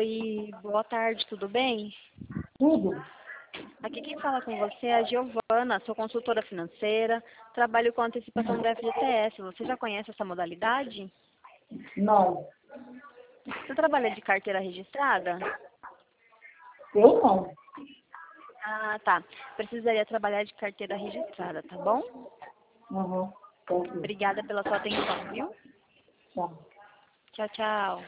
Oi, boa tarde, tudo bem? Tudo? Aqui quem fala com você é a Giovana, sou consultora financeira, trabalho com antecipação do FGTS. Você já conhece essa modalidade? Não. Você trabalha de carteira registrada? Eu não. Ah, tá. Precisaria trabalhar de carteira registrada, tá bom? Uhum. Tá aqui. Obrigada pela sua atenção, viu? Tá. Tchau, tchau.